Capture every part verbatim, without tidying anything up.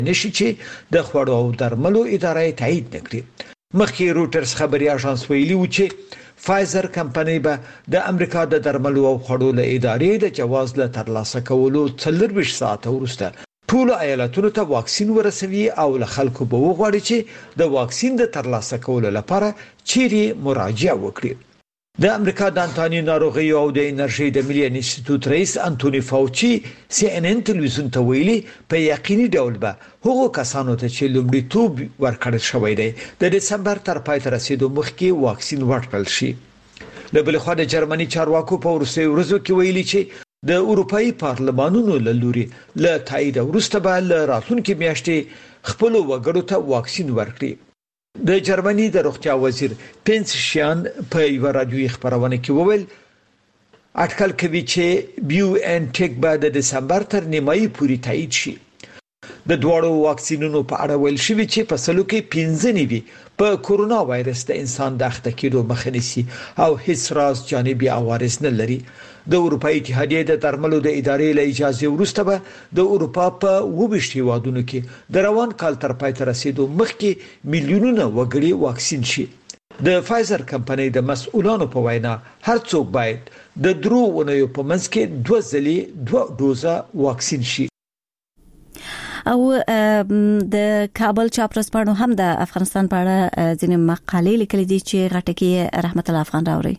نشي چې د خوړو او درملو ادارې تایید نکړي. مخکې روټرز خبري اژانس ویلي و چې فایزر کمپنۍ به د امریکا د درملو او خوړو له ادارې د جواز له ترلاسه کولو څلور ساعته وروسته ټول ایالتونو ته واکسین ورسوي او له خلکو به وغواړي چې د واکسین د ترلاسه کولو لپاره چیرې مراجعه وکړي. د امریکا د انتاني ناروغیو او د انرژي د ملي انسټیټیوټ رئیس انټونی فاوچي سی ان ان تلویزیون ته ویلي په یقیني ډول به هغو کسانو ته چې لومړیتوب ورکړل شوی دی د دسمبر تر پای ته رسیدو مخکې واکسین ورکړل شي. له بل خوا د جرمني چارواکو په وروستیو ورځو کې ویلي چې د اروپאי پارلمانونو له لوري له تایید وروسته به له راتلونکي میاشتې خپل وګړو ته واکسین ورکړي. د جرمني د روغتیا وزیر پنس شیان په یو رادیوي خبرونه کې وویل اټکل کوي چې بیو ان ټیک به د دسمبر تر نیمایي پورې تایید شي. د دوړو واکسینونو په اړه ویل شوی چې په سلو کې پنځه نیوي په کورونا وایرس د انسان د اخته کېدو مخه نیسي او هیڅ راز جانبي عوارض نه لري. د اروپאי اتحادیې د درملو د ادارې له اجازه وروسته به د اروپا په وبشتي هیوادونو کې د روان کال تر پای ته رسیدو مخکې میلیونونه وګړي واکسین شي. د فایزر کمپنۍ د مسؤلانو په وینا هر څوک باید د درو اونیو په منځ کې دوه ځلې دوه دوزه واکسین شي. او د کابل چاپرسپانو هم د افغانستان په اړه ځینې مقالې لیکلې دي چې غټکی رحمت الله افغان راوړي.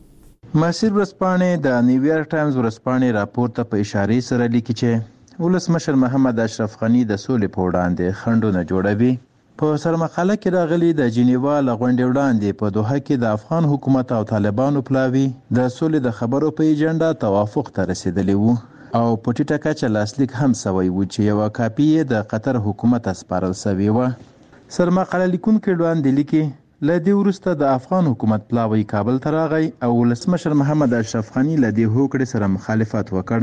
مسیر ورسپانې د نیویارک ټایمز ورسپانې راپور ته په اشاره سره لیکي چې ولسمشر محمد اشرف غنی د سولې په وړاندې خنډونه جوړوي. په سرمقاله کې راغلي د جنیوا له غونډې وړاندې په دوحه کې د افغان حکومت او طالبانو پلاوي د سولې د خبرو په ایجنډا توافق ته رسیدلی وو او په ټیټه کچه لاسلیک هم سوی و چې یو کاپی د قطر حکومت اسپارل سوی و. سرمقاله لیکونکو وړاندې لیکي لدی ورسته د افغان حکومت پلاوی کابل ته راغی او ولسمشر محمد اشرف غنی لدی هوکړې سره مخالفت وکړ.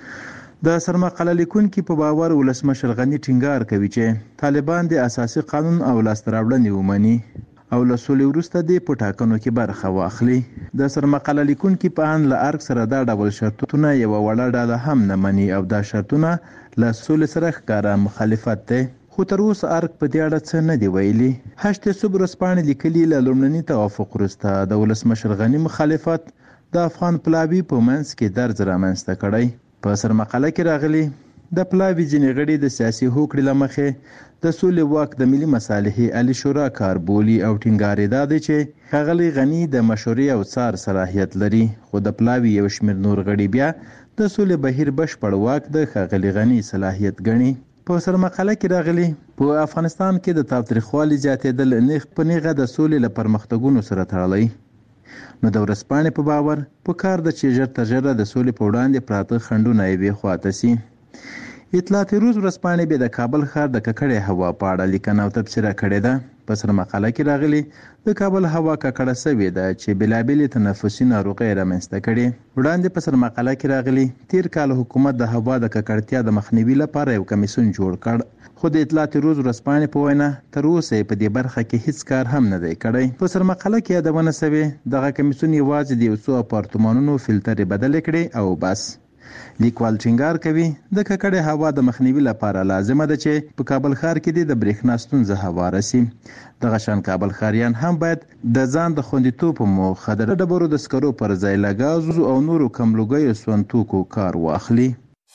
د سرمقاله لیکونکو په باور ولسمشر غنی ټینګار کوي چې طالبان د اساسي قانون او لاستراوړنې ومني او له سولې وروسته د پټاکنو کې برخه واخلي. د سرمقاله لیکونکو په ان له ارګ سره دا ډول شرطونه یو وړه ډاله هم نه مني او دا شرطونه له سولې سره ښکارا مخالفت دی. خو تر اوسه ارګ په دې اړه څه نه دی ویلي. هشت صبر ورسپانې لیکلي له لومړني توافق وروسته د ولسمشر غنی مخالفت د افغان پلاوي په منځ کې درز رامنځته کړی. په سرمقاله کې راغلي د پلاوي ځینې غړي د سیاسي هوکړې له مخې د سولې واک د ملي مصالحې علي شورا کار بولي او ټینګار یې دا دی چې ښاغلی غني د مشورې او څار صلاحیت لري خو د پلاوي یو شمېر نور غړي بیا د سولې بهیر بشپړ واک د ښاغلي غني صلاحیت ګڼي. په سرمقاله کې راغلي په افغانستان کې د تاوتریخوالي زیاتېدل نیغ په نیغه د سولې له پرمختګونو سره تړلی. نو د ورځپاڼې په باور په کار د چې ژر تر ژره د سولې په وړاندې پراته خنډونه یې خواته سي. اطلاعات روز ورځپاڼې به د کابل ښار د ککړې هوا په اړه لیکنه او تبصره کړې ده. په سرمقاله کې راغلي د کابل هوا ککړه سوې ده چې بلابلې تنفسي ناروغۍ رامنځته کړي. وړاندې په سرمقاله کې راغلي تیر کال حکومت د هوا د ککړتیا د مخنیوي لپاره یو کمیسیون جوړ کړ خو د اطلاعات روز ورځپاڼې په وینا تر اوسه په دې برخه کې هیڅ کار هم نه دی کړی. په سرمقاله کې یادونه سوې دغه کمیسیون یوازې د یو څو اپارتمانونو فلټر بدل کړي او بس. لیکوال ټینګار کوي د ککړې هوا د مخنیوي لپاره لازمه ده چې په کابل ښار کې د برېښنا ستونزه هواره سي. دغه شان کابل ښاریان هم باید د ځان د خوندیتوب په موخه د ډبرو د سکرو پر ځای له ګازو او نورو کم لوګیو سون توکو کار واخلي.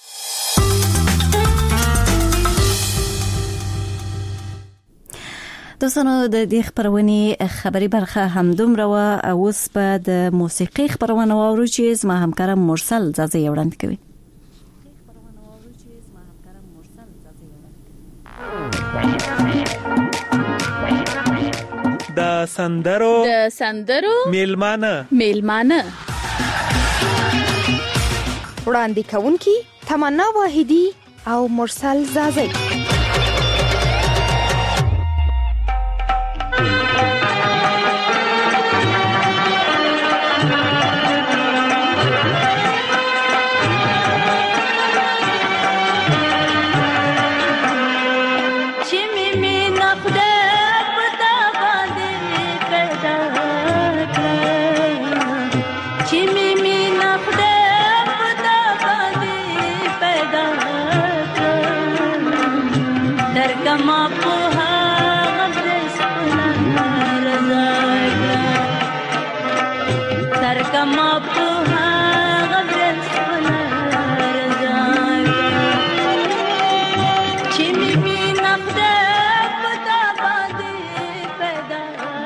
دوستانو د دې خبرونې خبري برخه هم دومره و. اوس په د موسیقي خبرونه واورو چې زما همکار مرسل زازه وړاندې کوي. د سندرو د سندرو میلمانه میلمانه وړاندې کوونکی تمنا واحدی او مرسل زازه. کما په هغه برس رضا سر کما په هغه برس رضا چې می نفده پتا باندې پیدا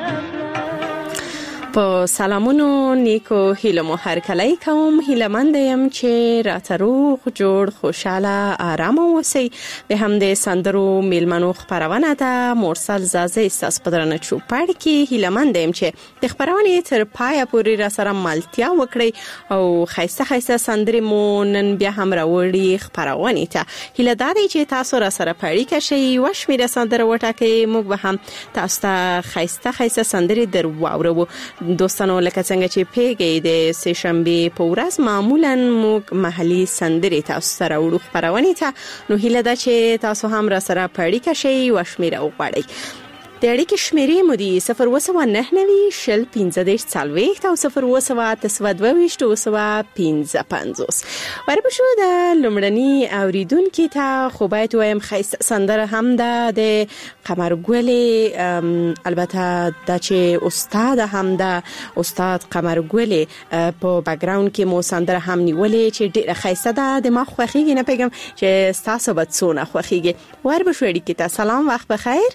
په سلامونو نیکو هیله مو هر کله کوم هیله مند یم چې راته روغ جوړ خوشاله آرام اوسئ د همدې سندرو میلمنو خبرونه ده مرسل زازه استاس پدرنه چوپړ کې هیله مند یم چې د خبرونه تر پای پورې را سره ملتیا وکړي او خیسته خیسته سندرې مو نن بیا هم راوړي خبرونه ته هیله ده چې تاسو را سره پړی کشي وشمیره سندره وټکي موږ به هم تاسو ته خیسته خیسته سندرې در واورو دوستانو لکه څنګه چې پیګې د سه شنبه په ورځ معمولا موږ محلي سندرې تاسو سره وړو خبرونه ته نو هیله ده چې تاسو هم را سره پړی کشي وشمیره وغواړئ د اړیکې شمیرې مو دي صفر اووه سوه نهه نوي شل پنځه دېرش څلوېښت او صفر اووه سوه اته سوه دوه ویشت اووه سوه پنځه پنځوس ورپسې د لومړني اوریدونکي ته خو باید وایم ښایسته سندره هم ده د قمرګلې البته دا چې استاد هم ده استاد قمرګلې په بیکګراوند کې مو سندره هم نیولې چې ډېره ښایسته ده د ما خوښیږي نه پیګم چې تاسو به څونه خوښیږي ورپسې اړیکې ته سلام وخت بخیر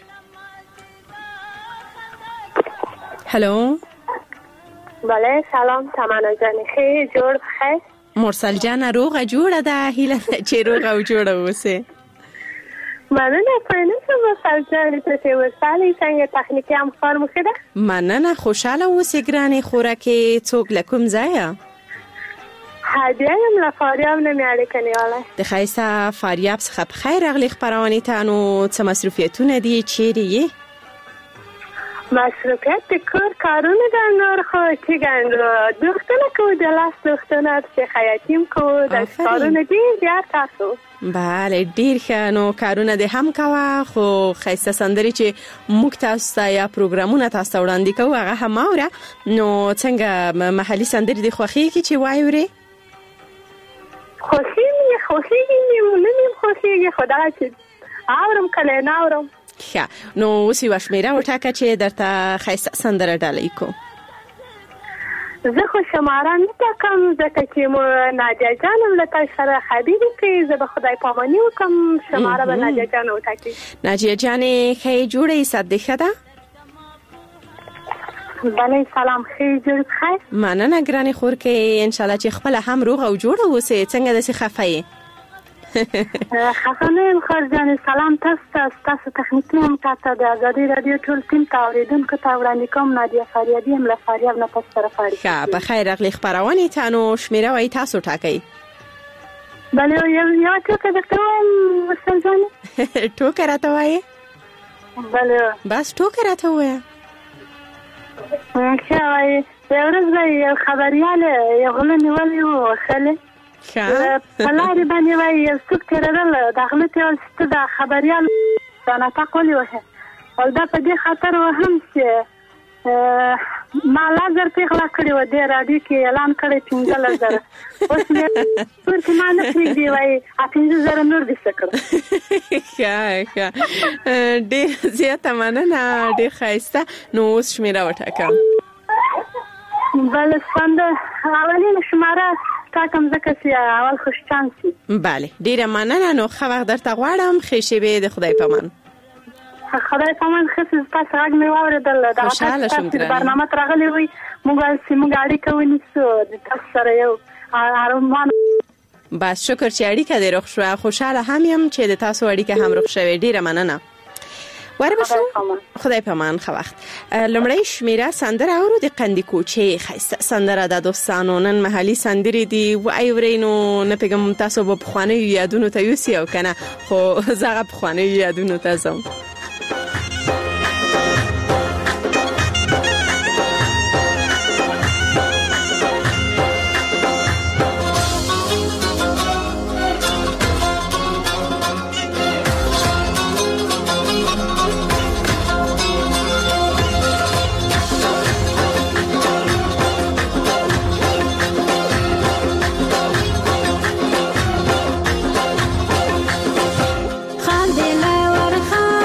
هلو بله سلام تمنا جان خیلی جوړ بخیر مرسل جان روغه جوړه ده هیله چې روغه او جوړه اوسه مننه پرنسه مرسل جان ته وسالي څنګه تخنیکی هم کار مو کړه مننه خوشاله اوسه ګرانه خوراکه څوک لکم ځایا هدیه هم لفاریاب نمیاره کنیاله د خیسه فاریاب څخه بخیر اغلی خبرونه ته نو څه مصروفیتونه دي چیرې مصروفیت د کار کارونه د نور خو چې ګاندو دوختنه کو د لاس دوختنه چې خیاطیم کو د کارونه دي بیا تاسو بله ډیر ښه نو کارونه دې هم کوه خو ښایسته سندرې چې موږ تاسو ته یا پروګرامونه تاسو ته وړاندې کوو هغه هم اورئ نو څنګه محلي سندرې دې خوښېږي چې واورئ خوښېږي خوښېږي مې مې خوښېږي خو دغه چې اورم کله نه اورم ښه نو اوس یوه شمېره وټاکه چې درته ښایسته سندره ډالۍ کو زه خو شماره نه ټاکم ځکه چې مو نادیه جان هم له تاسو سره خبرې کوي زه به خدای پاماني وکړم شماره به نادیه جان وټاکي نادیه جانې ښه یې جوړه یې صد ښه ده بله سلام خیلی جوړ بخیر مننه ګرانې خورکې انشاءالله چې خپله هم روغه او جوړه اوسې څنګه داسې خفه یې خفه نه یم خور جانې سلام تاسو ته ستاسو تخنیکي هم تاته د ازادي راډیو ټول ټیم ته اورېدونکو ته وړاندې کوم نادیه فریادي یم له فاریاب نه تاسو سره فاریاب ښه په خیر راغلې خپرونې ته نو شمېره وایي تاسو ټاکئ بله یوه ټوکه درته وایم مرسل جانې ټوکه راته وایې بله بس ټوکه راته ووایه ښه وایي یو ورځ به یو خبریال یو غله نیولی و وښلې په لارې باندې وایي یو څوک تېرېدل د غله ته ویل چې ته د خبریال دا ناټک ولې وهې او دا په دې خاطر وهم چې ما لازر پیغله کړې وه دې راډیو کې اعلان کړی پنځلس زره اوس مې ټول چې ما نه پرېږدي وایي پنځه زره نور دې څه کړه ښه ښه ډېر زیاته مننه ډېر ښایسته نو اوس شمېره وټاکه بله سنده اولینه شماره ټاکم ځکه چې اول خوش چانس وي بله ډېره مننه نو ښه وخت درته غواړم ښې شېبې د خدای پامان خدای پامان ښه چې تاسو غږ مې واورېدل خوشحاله شوم ګرانې برنامه ته راغلی وئ موږ ویل چې موږ اړیکه ونیسو د تاسو سره یو ارمان بس شکر چې اړیکه دې روغ شوه خوشحاله هم یم چې د تاسو اړیکه هم روغ شوې ډېره مننه وربشو خدای پامان ښه وخت لومړی شمیره سندره اورو د قندي کوچې ښایسته سندره د دوستانو نن محلي سندرې دي واورئ نو نه پوهېږم تاسو به پخوانیو یادونو ته یوسئ او که نه خو زه هغه پخوانیو یادونو ته ځم خال دې له ورخه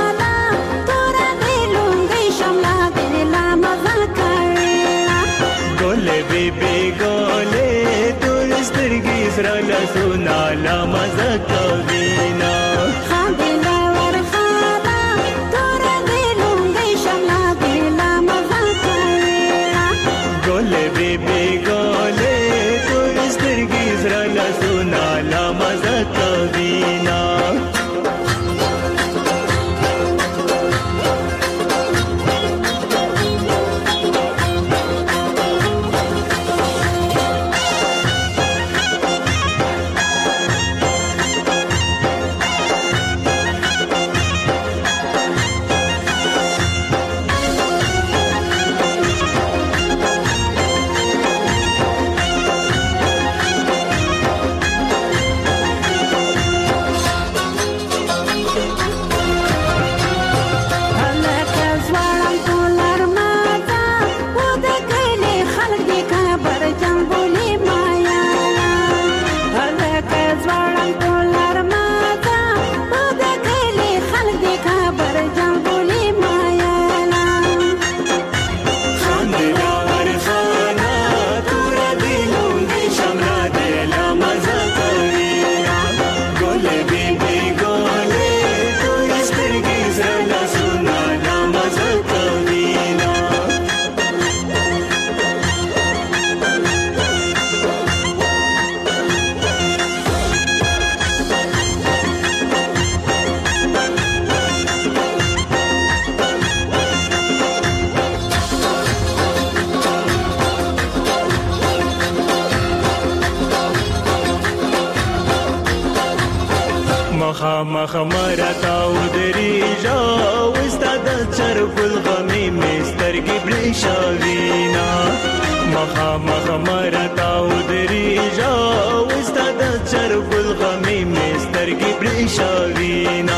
مخامخ مرتا ودریجا وستاد چرګل غمي مسترګي برښاوینا مخامخ مرتا ودریجا وستاد چرګل غمي مسترګي برښاوینا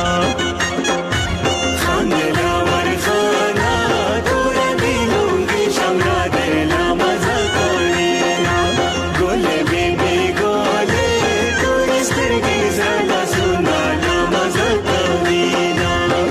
خاندلا ورخانا تور دینونګي شمرا دلا مزه کوینا ګل بیبي ګل تور سترګي زړه سونا لا مزه کوینا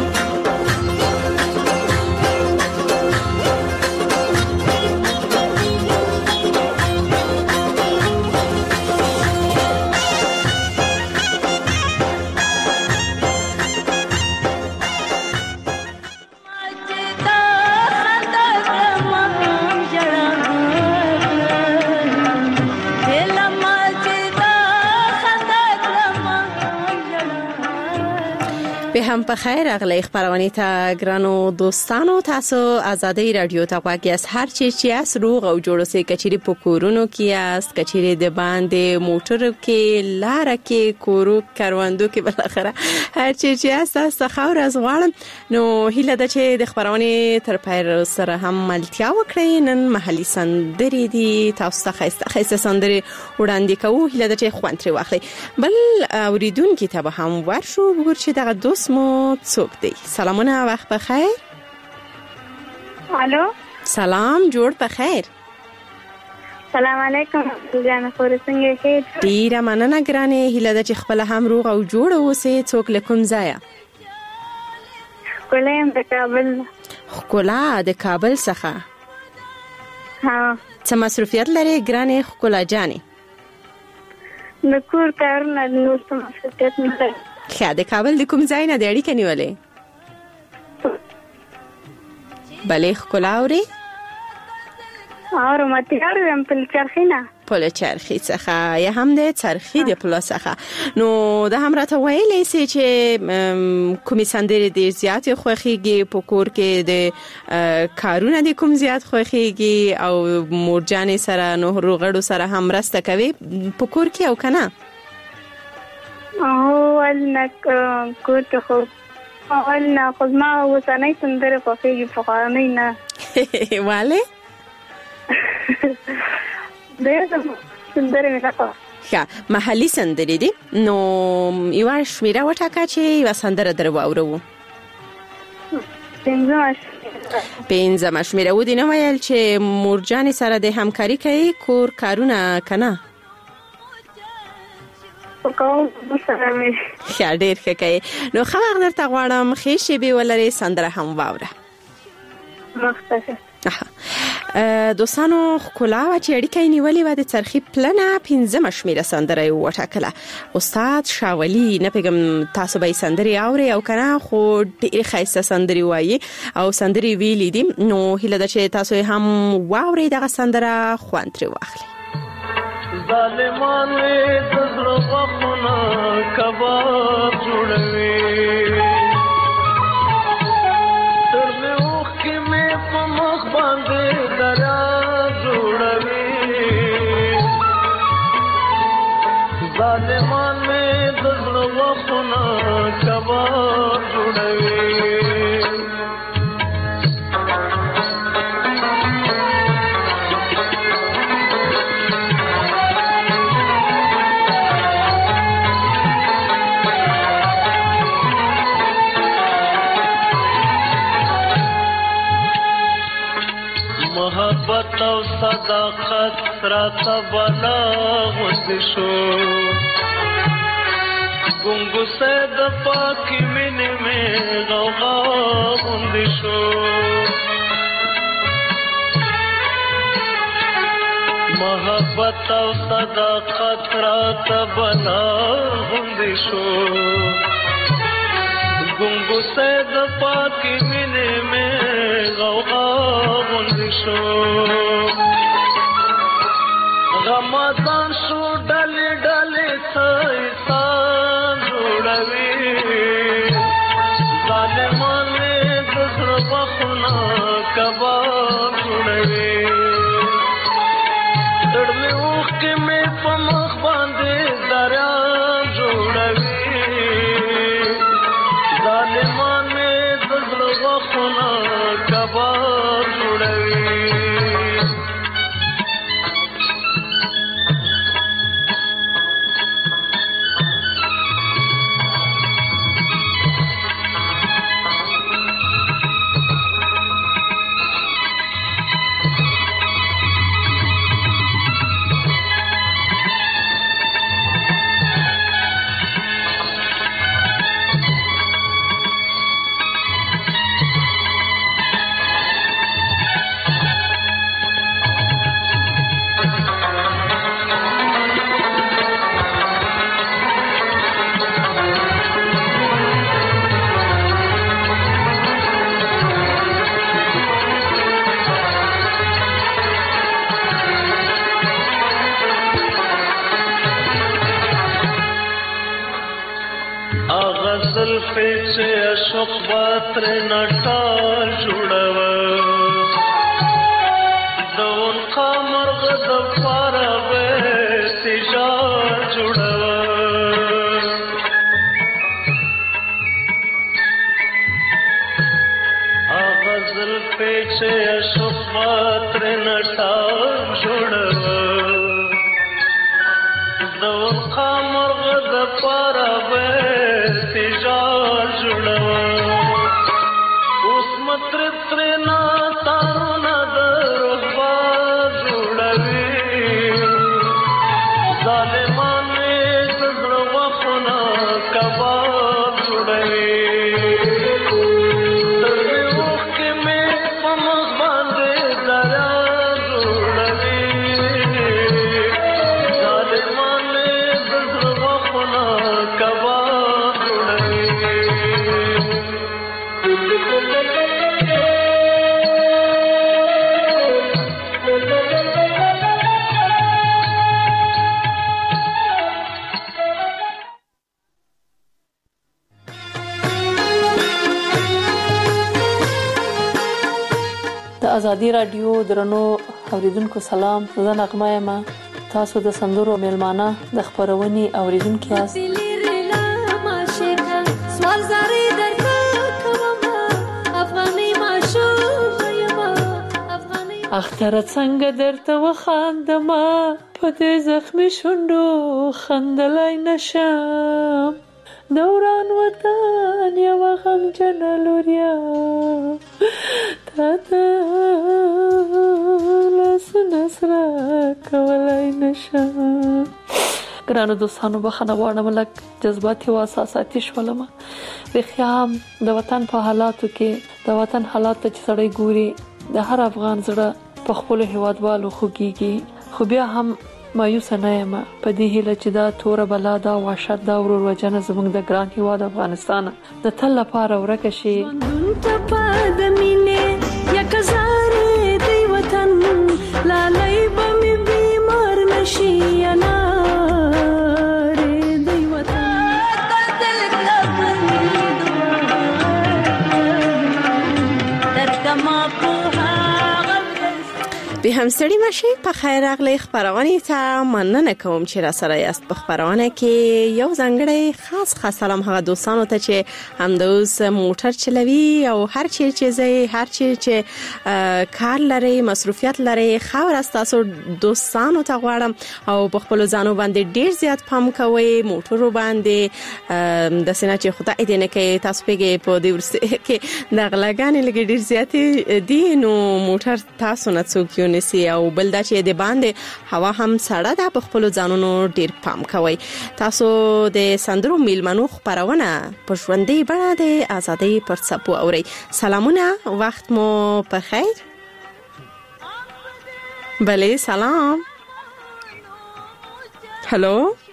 به هم په خیر اغلی خبرونه تا ګرانو دوستانو تاسو آزادۍ رادیو ته غواګی اس هر چی چې اس روغ او جوړ سي کچيري په کورونو کې اس کچيري د باندې موټر کې لار کې کورو کاروندو کې بل اخره هر چی چې اس تاسو خور از غواړم نو هله د چې د خبرونه تر پیر سره هم ملتیا وکړي نن محلي سندري دي تاسو ته خسته خسته سندري وړاندې کوو هله د چې خوانتري واخلي بل اوریدونکو ته به هم ورشو وګور چې دغه دوست مو څوک دی سلامونه وخت بخیر الو سلام جوړ په خیر سلام علیکم جان خور څنګه ښه ډیره مننه ګرانه هله د چې خپل هم روغ او جوړ اوسې څوک لکم ځای کولم د کابل خکولا د کابل څخه ها څه مصروفیت لري ګرانه خکولا جانې نکور کارونه نور څه مصروفیت نه لري خا د کابل د کوم ځای نه د اړیکې نیولې بلې خکولاوري اور ماتیار هم په چرخینا په چرخی څخه یا هم د چرخی د پلاس څخه نو د هم راته ویلې سي چې کومې سندرې د زیات خوخيږي په کور کې د کارونه د کوم زیات خوخيږي او مورجانې سره نو روغړو سره هم راسته کوي په کور کې او کنه او ولنه کوته خو ولنه خو ما وسنۍ سندره په کې په قانون نه والے دغه سندره نه کا ښه محلي سندرې دي نو یو شمیره وټاکه چې یو سندره درو اورو پنځه شمیره و دي نو ویل چې مورجانې سره د همکاري کوي کور کارونه کنه کوم سره مې ښه ډېر ښه کوي نو خو هغه درته غواړم ښې شیبې ولري سندره هم واوره مختصر دوستانو خکولا و چې اړیکې نیولې و د چرخي پلنه پنځه شمیره سندره وټاکله استاد شاولی نه پیغام تاسو به سندري اوري او کنه خو ډېر ښایسته سندري وایي او سندري ویلې دي نو هله د چې تاسو هم واوري دغه سندره خوانتري واخلي ظالمان د زړه غمونه کباب جوړوي تر مې اوښ کې مې په مخ باندې دریا جوړوي ظالمان مې د زړه غمونه کباب جوړوي محبت او صداقت راته بلا غوند شو ګونګو سید پاکي مینه مې غوغا غوند شو محبت او صداقت راته بلا غوند شو ګونګو سید پاکي مینه مې غوغا غوند شو رمضان شو ډلې ډلې سایسان جوړوي ظالمان د زړه بخونه کباب جوړوي تړ مې اوښ کې مې په مخ باندې دریا جوړوي کباب جوړوي. से अशोक बात्र नटाल जुड़वा दौन का मर्ग दफारा वे तिजार जुड़वा आगज़ल पे से अशोक बात्र नटाल जुड़वा दौन का मर्ग दफारा वे तिजार जुड़वा उस मत्र ना तारो नदरवा जुड़वी जालिमाने सजड़वा पुना कबाब जुड़वी तभी के में पमक बांधे दरा जुड़वी जालिमाने सजड़वा पुना कबाब آزادی رادیو درنو اوریدونکو سلام زه نغمه یم تاسو د سندرو میلمانه د خبرونې اوریدونکو یاست سوال زری درته کوم افغاني معشوق یم افغاني اختر څنګه درته وخاندم په دې زخمي شونډو خندلای نشم دوران وطن یو غم جنلوریا تاته لاس نصرا کولای نشم ګرانو دوستانو بخښنه غواړم لکه جذباتي او احساساتي شولم رخیام د وطن په حالاتو کې د وطن حالات ته سړی ګوري د هر افغان زړه په خپل هیوادوالو خوږيږي خو بیا هم مایوس نه یم په دې هیله چې دا تور بلا دا وحشت دا ورور وجنه زموږ د ګران هیواد افغانستان د تل لپاره ورکه شي د مینې یک زارې دی وطن لالای به مې بیمار نشي انا دی وطن دل کلم در کما په به همسړی ماشي په خیر اغلی خبرونه ته مننه کوم چې را سره یاست په خبرونه کې یو ځنګړی خاص خاص سلام هغه دوستانو ته چې همدوس موټر چلوي او هر چی چیزي هر چی چې کار لري مصروفیت لري خو راستاسو دوستانو ته غواړم او په خپل ځانو باندې ډیر زیات پام کوي موټر باندې د سینا چې خدای دې نه کوي تاسو پیګه په دې ورسه کې د غلاګانې لګي ډیر زیات دي نو موټر تاسو نه څوک نسی او بل دا چې د باندې هوا هم سړه ده په خپل ځانونو ډیر پام کوي تاسو د سندرو میلمنو خبرونه په ژوندۍ بڼه د ازادۍ پر څپو اوري سلامونه وخت مو په خیر بله سلام هلو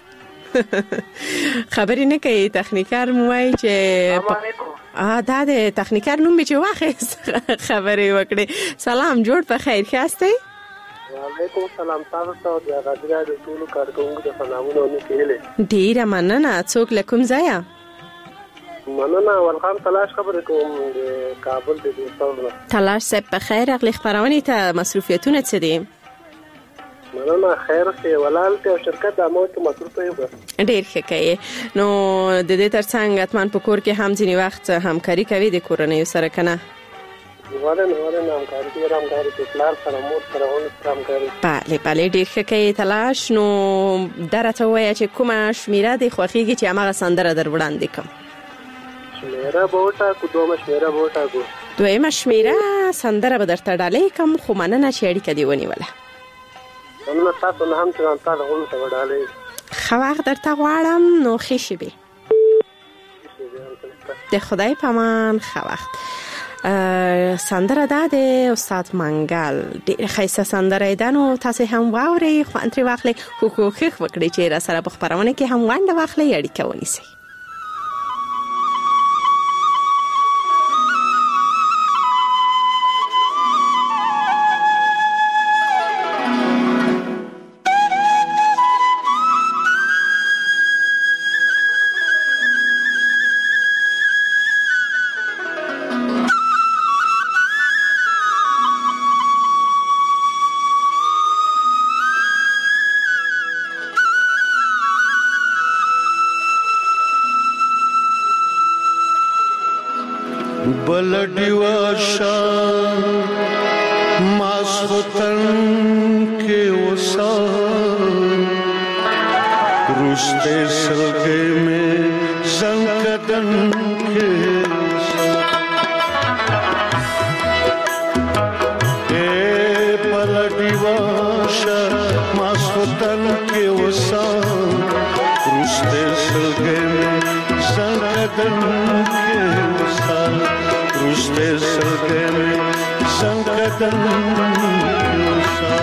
خبرې نه کوي تخنیکر موای چې ا دا د تخنیکر نوم به چې واخې خبرې وکړي سلام جوړ په خیر خاسته وعلیکم السلام تاسو ته د غاډرا د ټول کارکونکو د سلامونه ونکېله ډیر مننه څوک لکم ځایا مننه ولخان تلاش خبرې کوم د کابل د دوستانو تلاش سپ په خیر اغلی خبرونه ته مصروفیتونه څه دي مننه خیر شه ولالته شرکت د اموت مصروف یو ډیر ښه کوي نو د دې ترڅنګ اتمن په کور کې هم ځینی وخت همکاري کوي د کورنۍ سره کنه واره نه واره نام کاری رام کاری په پلان سره مور سره اون رام کاری. بله بله ډیر ښه کوي تلاش. نو درته وایي چې کومه شمیره دی خوښیږي چې هغه سندره در وړاندې کوم؟ شمیره بوټا کو دومره شمیره بوټا کو دویمه شمیره سندره به درته ډالې کوم خو مننه چې اړیکه دی ونیوله. نو تاسو نه هم څنګه تاسو هم ته وډالې خو وخت درته غواړم نو ښه شي به د خدای په امان. ښه وخت. سندره ده د استاد منګل ډېر ښایسته سندره ده. نو تاسو هم واورئ خوند ترې واخلئ خو کوښښ وکړئ چې راسره په خپرونه کې هم ونډه واخلئ اړیکه ونیسئ. بلډي واشا ماسوتن کې وسا روسته سلګې مې زنګدن کې اے بلډي واشا ماسوتن کې وسا روسته سلګې مې زنګدن کې وسا روسته سلګې مې زنګدن کې وسا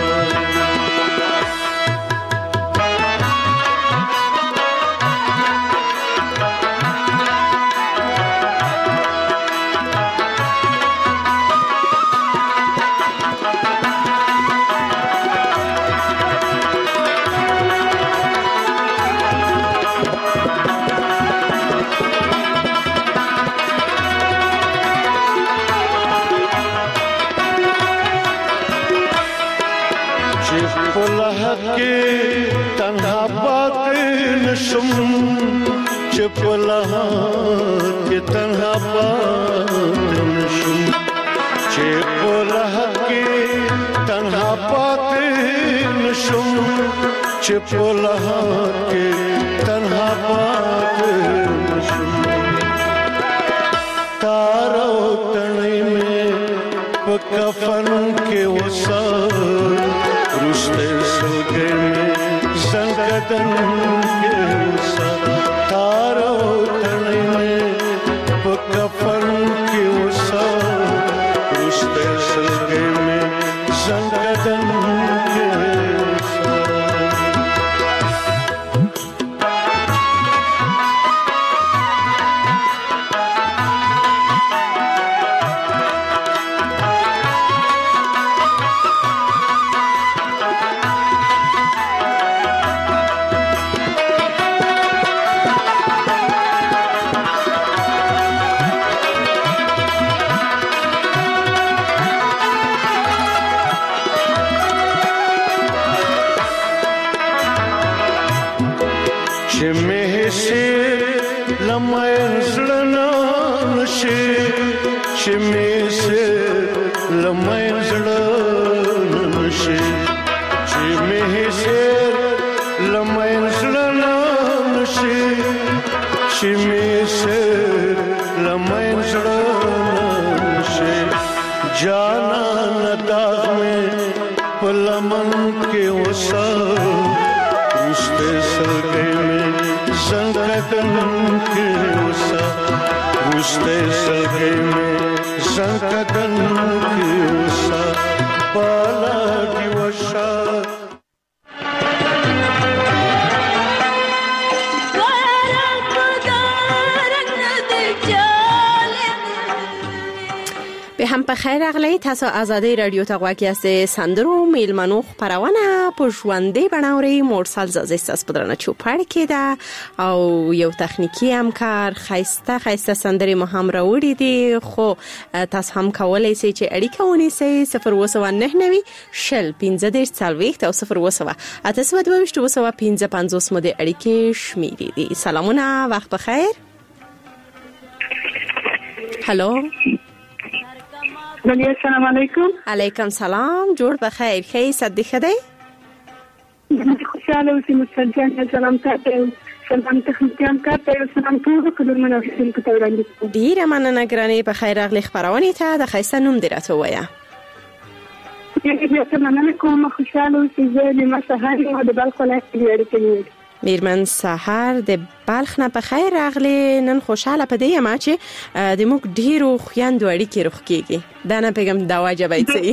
تنها پاتې نشم چې په لحد کې تنها پاتې نشم چې په لحد کې تنها پاتې نشم چې په لحد کې تنها پاتې نشم تار او تڼۍ مې په کفن کې وسه روسته سلګې مې زنګدن کې وسا تار او تڼۍ مې په کفن کې وسا روسته سلګې مې زنګدن کې وسا چې مې سي لمای زړه نشي چې مې سي لمای زړه نشي چې مې سي لمای زړه نشي چې مې سي لمای زړه نشي جانا نداغ مې پلمن کې وسا روسته سلګې مې زنګدن کې وسا روسته سلګې مې زنګدن کې وسا بالا دی وشا به هم په خیر اغلی تاسو آزادی رادیو ته غواړئ چې سندرو میلمنو خبرونه په ژوندۍ بڼاوري مورسل زازیست اس بدرنه چوپړ کېده او یو تخنیکی همکار خیسته خیسته سندري مو هم راوړي دي خو تاسو هم کولای شئ چې اړیکه ونیسئ صفر اووه نه نوي شل پنځه دېرش څلوېښت او صفر اووه اته سوه دوه ویشت اووه سوه پنځه پنځوس مو د اړیکې شمیرې دي. سلامونه وخت بخیر. هلو بله السلام علیکم. علیکم سلام. جوړ بخیر. خیر صد خدای. خوشاله اوسئ مستجان سلام تاسو. سلام تخنیکان کارته سلام ټول کلمونه اوسئ په وړاندې. ډیره مننه ګرانې. په خیر راغلی خبرونه ته د خیسته نوم درته وایا. یې مننه کوم. خوشاله اوسئ. زه د مسحر او د بلخ ولایت کې اړیکې میرمن سحر د بلخ نه په خیر راغلی. نن خوشاله پدې یم چې د موږ ډیرو خويندو اړیکې روخ کیږي. دا نه پیغام دا واجب ایتي.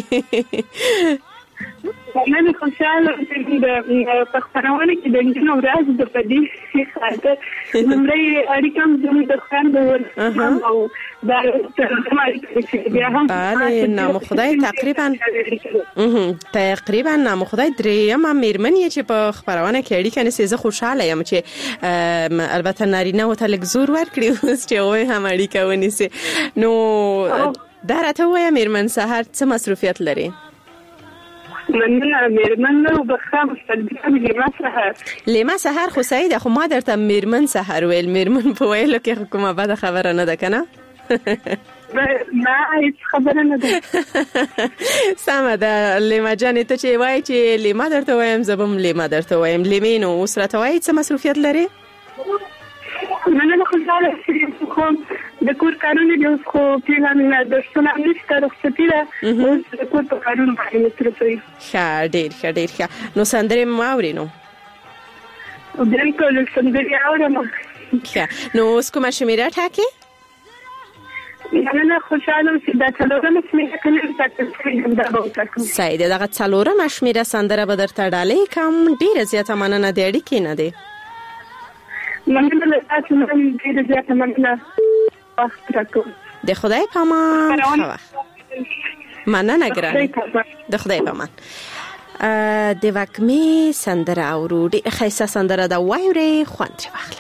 نن خوشاله چې د پښتنوالي کې د انجن ورځ د پدې خاطر نمبرې اړیکم د خويندو او دا بیا هم بله نام خدای تقریبا تقریبا نام خدای دریم میرمن یې چې په خبرونه کې اړیکه نسې. زه خوشاله یم چې البته نارینه او تلک زور ورکړي اوس چې وای هم اړیکه ونیسي. نو دا راته وایه میرمن سحر څه مصروفیت لري؟ مننه میرمن نو بخښه مستقیم لیما سحر. لیما سحر خو سعید خو ما درته میرمن سحر ویل. میرمن په ویلو کې کومه بده خبره نه ده کنه؟ نه هیڅ خبره نه ده. سمه ده لیما جانې ته چې وایي چې لیما درته وایم زه به هم لیما درته وایم. لیمې نو اوس راته وایي څه مصروفیت لري؟ مننه خوشاله کوم. د کور کارونه د اوس خو پیلانه د شنه نشته رخصتي ده. اوس د کور په کارونه باندې مصروف یم. ښه ډېر ښه ډېر ښه. نو سندرې مو اورئ نو؟ بالکل سندرې اورم. ښه نو اوس کومه شمېره ټاکئ؟ مننه خوشاله اوسئ. دا څلورمه شمېره که نه ټاکل شوې یم دا به وټاکم. صحیح ده. دغه څلورمه شمېره سندره به درته ډالۍ کړم. ډېره زیاته مننه د اړیکې نه دی. مننه له تاسو نه ډېره زیاته مننه. وخت راکړم. د خدای په امان. ښه وخت. مننه ګرانې. د خدای په امان. د وږمې سندره اورو. ډېره ښایسته سندره ده. واورئ خوند ترې واخلئ.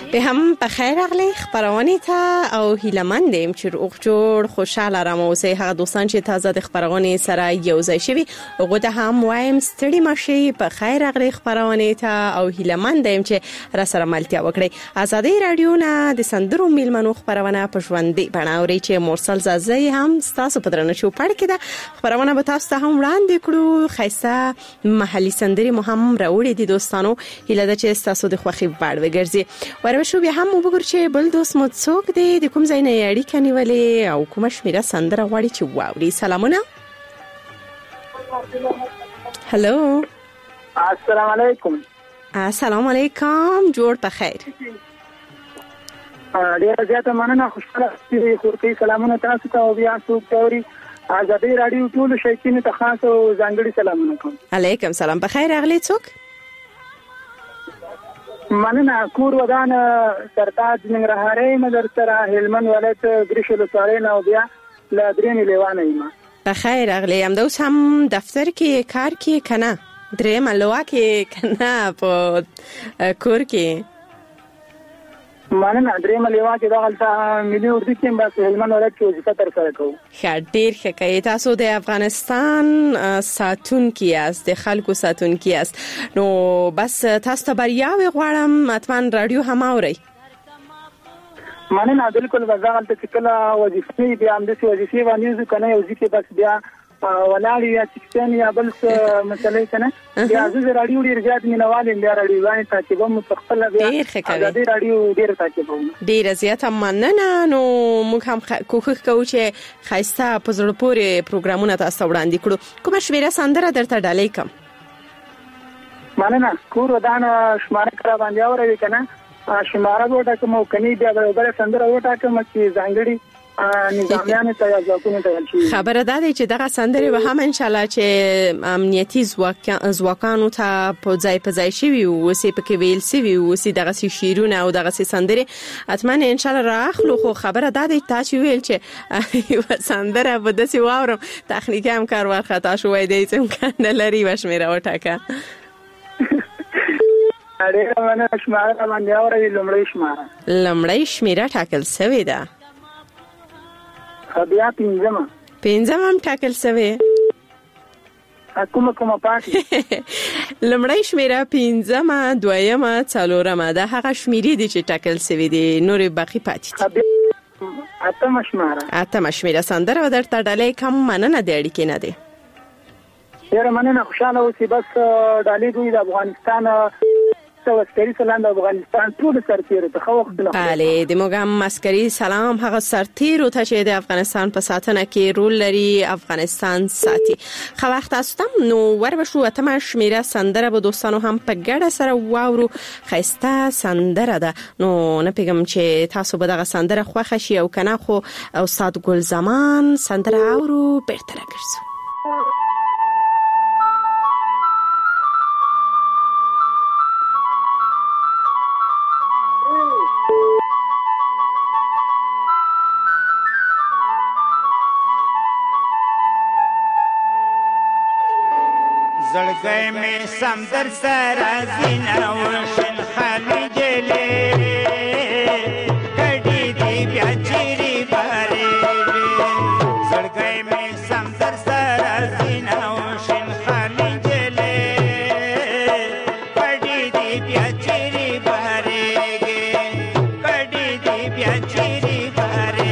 به هم بخیر راغلی خبرونه ته او هیلمند ایم چې روغ جوړ خوشاله رام اوسئ. هغه دوستان چې تازه د خبرونه سره یو ځای شوي هغه ته هم وایم ستړي مشي بخیر راغلی خبرونه ته او هیلمند ایم چې را سره ملتیا وکړي. آزادي رادیو نه د سندرو میلمنو خبرونه په ژوندۍ بڼه اوري چې مرسل زازي هم تاسو په درنه شو پړ کې ده خبرونه به تاسو ته هم وړاندې کړو. خیسه محلي سندري مو هم راوړي دي دوستانو. هیله ده چې تاسو د خوخي وړ وګرځي. ورشو بیا هم وګور چې بل دوست مو څوک دی د کوم ځای نه اړیکه نیولې او کوم شمیره سندره غواړي چې واوري. سلامونه. هلو السلام علیکم. السلام علیکم. جوړ په خیر. ډیره زیاته مننه. خوشاله چې خورتي سلامونه تاسو ته او بیا څوک توري آزادي رادیو ټول شایقین ته خاص او ځانګړي سلامونه کوم. علیکم سلام. په خیر اغلی څوک؟ مننه. کور ودان سرتاج ننګرهاري مدر سره هلمند ولایت ګریشل سارین او بیا لادرین لیوانه ما. په خیر اغلی هم دوس هم دفتر کې کار کې کنه درې ملوا کې کنه په کور کې مننه. درې ملوا کې دغلته ملي اردو کې بس هلمند ولایت کې وظیفه تر سره کوم. ښه ډیر ښه کوي. تاسو د افغانستان ساتونکي یاست د خلکو ساتونکي یاست نو بس تاسو ته بریاوي غواړم. اتمن رادیو هم اوري. مننه. بالکل وزغلته چې کله وظیفه بیا هم د وظیفه باندې کنه یو ځکه بس بیا ولاړ یا چکتن یا بل څه مسلې کنه بیا د رادیو ډیر زیات مینوال بیا رادیو باندې تعقیبوم خپل بیا د رادیو ډیر تعقیبوم. ډیر زیات مننه. نو موږ هم کوښښ کوو چې خاصه په زړه پورې پروګرامونه تاسو وړاندې کړو. کومه شمیره سندره درته ډالۍ کوم؟ مننه. کور ودان شماره کرا باندې اوري کنه شماره وټه کوم کني بیا بل سندره وټه کوم چې ځانګړي نظامیان ته یا ځواکونه ته شي. خبره ده چې دغه سندره به هم ان شاء الله چې امنیتي ځواکانو ته په ځای په ځای شي او سی په کې ویل سی او سی دغه شیرونه او دغه سندره اتمنه ان شاء الله راخلو. خو خبره ده چې ویل چې یو سندره به داسې واورم تخنیکی هم کار ورخطا شوې دی چې امکان نه لري وشمیره وټاکه. اړه منه شماره باندې اوري. لمړی شماره لمړی شمیره ټاکل شوې ده. بیا پنځمه پنځمه هم ټاکل شوې. کومه کومه پاتې لمړی شمیره پنځمه دویمه څلورمه ده هغه شمیرې دي چې ټاکل شوې دي نورې باقي پاتې دي. اتمه شماره اتمه شمیره سندره و درته ډالۍ کوم. مننه د اړیکې نه دی. ډیره مننه. خوشاله اوسئ. بس ډالۍ دوی د افغانستان عسکري سلام د افغانستان ټول سرتیرو ته خو وخت نه. بله د موږ هم عسکري سلام هغه سرتیرو ته چې د افغانستان په ساتنه کې رول لري افغانستان ساتي. خو وخت تاسو نو ور بشو اتمه شمیره سندره به دوستانو هم په ګډه سره واورو. خسته سندره ده نو نه پیغام چې تاسو به دغه سندره خوښ شي او کنه. خو استاد ګل زمان سندره اورو بیرته راګرځو. زړګی مې سمندر سره زینه وشل خالي جلې کډې دې بیا چیرې بارې زړګی مې سمندر سره زینه وشل خالي جلې کډې دې بیا چیرې بارې کډې دې بیا چیرې بارې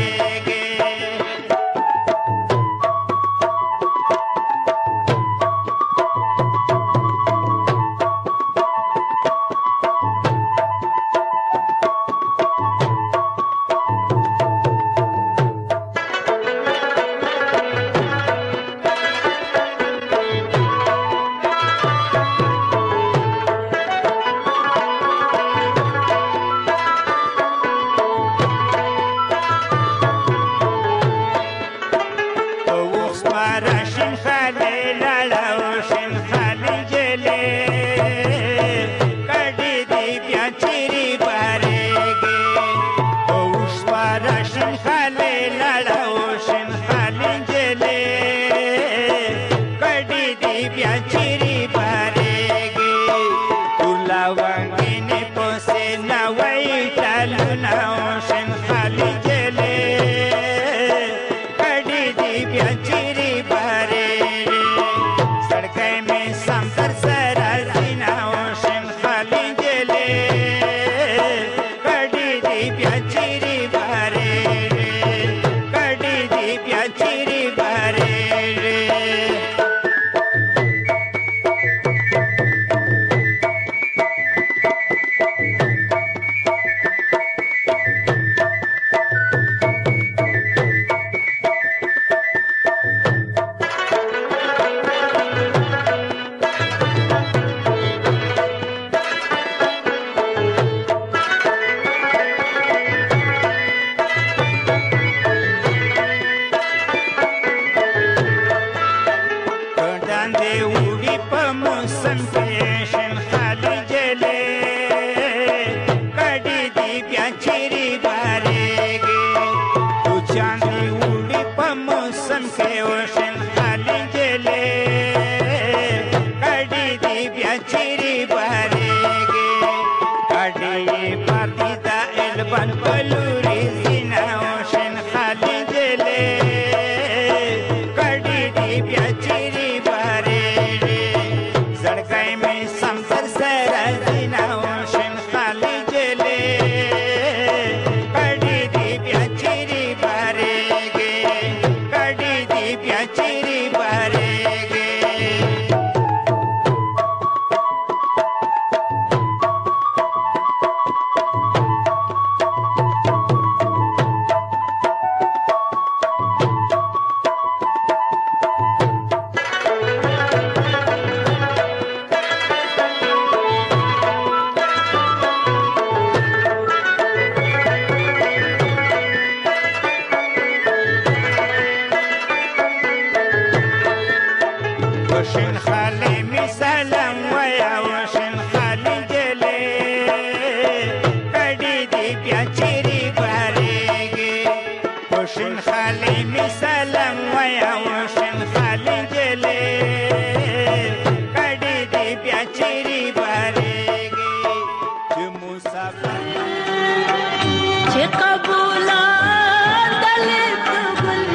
مسافر چې قبولا دلت ګل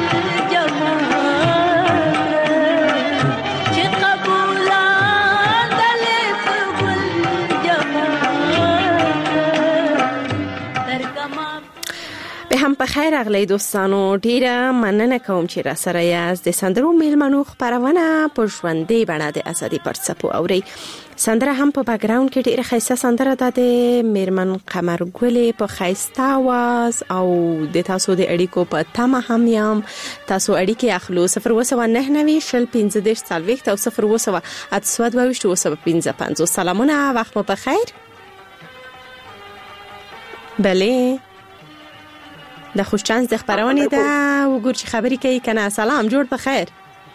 جمال چې قبولا دلت ګل جمال درکما به هم په خیر اغلی دوستانو، ډیره مننه کوم چې را سره یاست. د سندرو میلمنو خبرونه په ژوندۍ بڼه د ازادي پر څپو اوري. سندره هم په بیکګراوند کې ډیره ښایسته سندره ده د میرمن قمرګلې په ښایسته आवाज او د تاسو د اړیکو په تمه هم یم. تاسو اړیکې اخلو صفر اووه سوه نهه نوي شل پنځه دېرش څلوېښت او صفر اووه سوه اته سوه دوه ویشت اووه سوه پنځه پنځوس. سلامونه، وخت مو په خیر. بله د خوش چانس د خبرونه ده وګور چې خبرې کوي کنه. سلام، جوړ په خیر.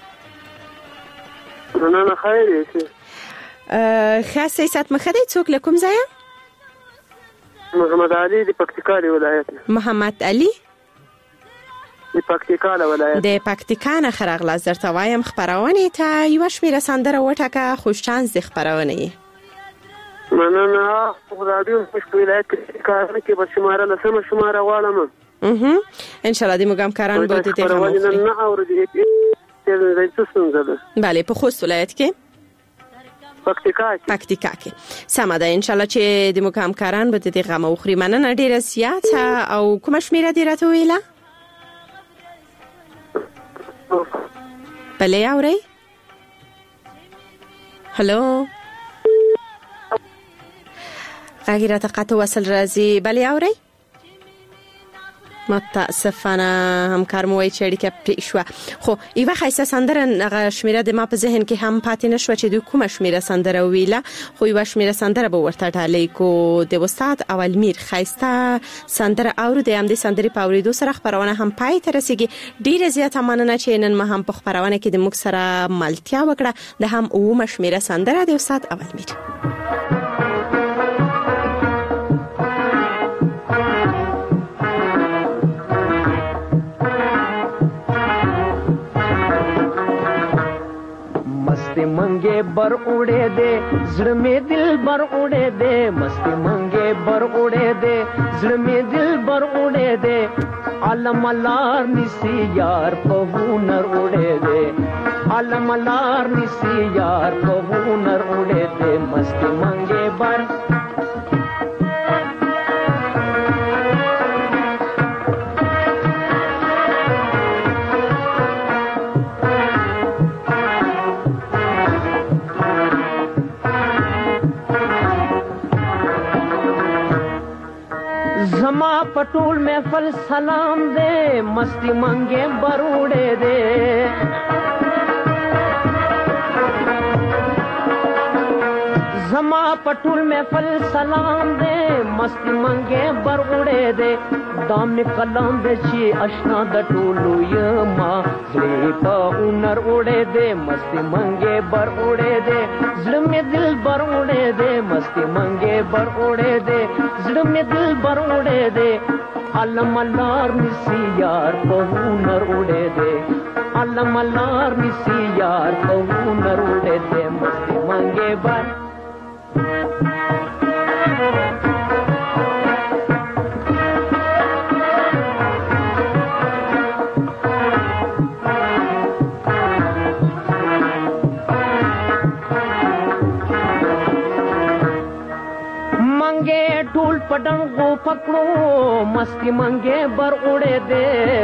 نه نه خیر یې. ښه سیاست مخدي څوک له کوم ځای؟ محمد علي د پکتیکا ولایت. محمد علي د پکتیکا ولایت. د پکتیکا نه خرغله درته وایم خبرونه ته یو شمیره سندره وټکه خوش چانس د خبرونه. مننه. رادیو په ولایت کې کار کې به شماره لسمه شماره غواړم. اها ان شاء الله د مګام کاران به دې ته خبرونه نه اوري. بله په خوست ولایت کې پکتیکا کې پکتیکا کې سم ده. ان شاء الله چې د مګام کاران به دې غم اخري. مننه ډیره زیاته. او کوم شمیره دې راته ویله؟ بله اوري. هلو غیرت قطع وصل راځي. بله اوري. متاسفانه همکار مو وایي چې اړیکه پرې شوه. خو یوه ښایسته سندره هغه شمیره د ما په ذهن کې هم پاتې نه شوه چې دوی کومه شمیره سندره ویله، خو یوه شمیره سندره به ورته ډالۍ کو. د استاد اولمیر ښایسته سندره اورو. د همدې سندرې په اورېدو سره خپرونه هم پای ته رسېږي. ډېره زیاته مننه چې نن ما هم په خپرونه کې د موږ سره ملتیا وکړه. د هم اوومه شمیره سندره د استاد اولمیر. मंगे बर उड़े दे जड़ में दिल बर उड़े दे, मस्ती मंगे बर उड़े दे जड़ में दिल बर उड़े दे, आलम अलार निसी यार पहुनर उड़े दे, आलम अलार निसी यार पहुनर उड़े दे, मस्ती मंगे बर जमा पटोल में फल सलाम दे, मस्ती मंगे बरूड़े दे, जमा पटोल में फल सलाम दे, मस्ती मंगे बरूड़े दे, दाम कलाम दे ची अशना दटोलू यमा जड़े पा उनर उड़े दे, मस्ती मंगे बर उड़े दे, जड़ में दिल बर उड़े दे, मस्ती मंगे बर उड़े दे, जड़ में दिल बर उड़े दे, आलम अल्लार निसी यार पहुनर उड़े दे, आलम अल्लार निसी यार पहुनर उड़े दे, मस्ती मंगे बर टूल पडंग को पकड़ो, मस्ती मंगे बर उड़े दे,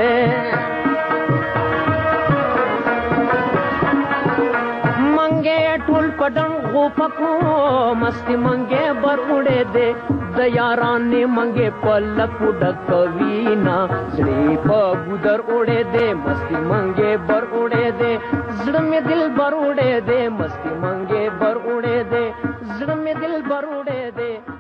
मंगे टूल पडंग को पकड़ो, मस्ती मंगे बर उड़े दे, दयारान ने मंगे पलक उड़क वीना, जड़ी पगुदर उड़े दे, मस्ती मंगे बर उड़े दे, जड़ में दिल बर उड़े दे, मस्ती मंगे बर उड़े दे, जड़ में दिल बर उड़े दे।